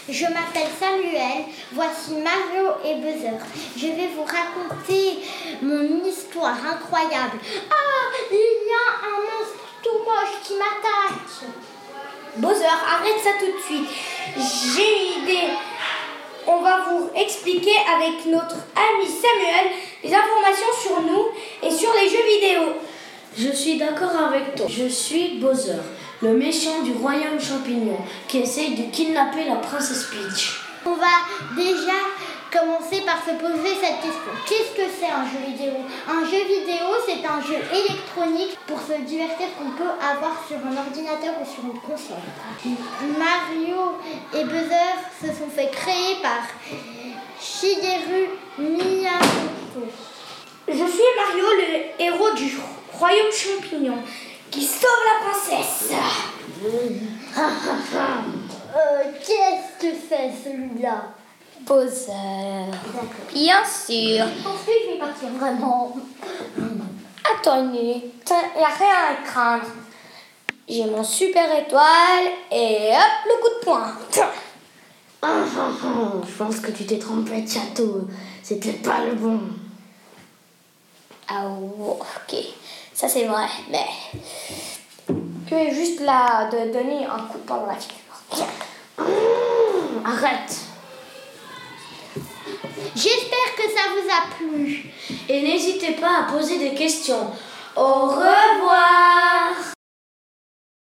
Je m'appelle Samuel, voici Mario et Buzzer. Je vais vous raconter mon histoire incroyable. Ah, il y a un monstre tout moche qui m'attaque. Buzzer, arrête ça tout de suite. J'ai une idée. On va vous expliquer avec notre ami Samuel les informations sur nous et sur les jeux vidéo. Je suis d'accord avec toi. Je suis Bowser, le méchant du royaume champignon qui essaye de kidnapper la princesse Peach. On va déjà commencer par se poser cette question. Qu'est-ce que c'est un jeu vidéo? Un jeu vidéo, c'est un jeu électronique pour se divertir qu'on peut avoir sur un ordinateur ou sur une console. Mario et Buzzer se sont fait créer par Shigeru Miyamoto. Je suis Mario, le héros du royaume champignon qui sauve la princesse. Qu'est-ce que c'est celui-là? Bowser. D'accord. Bien sûr. Ensuite, je vais partir vraiment. Attends une minute, il n'y a rien à craindre. J'ai mon super étoile et hop, le coup de poing. Je pense que tu t'es trompé de château. C'était pas le bon. Ah ok, ça c'est vrai, mais tu es juste là de donner un coup de poing dans la figure. Arrête. J'espère que ça vous a plu. Et n'hésitez pas à poser des questions. Au revoir.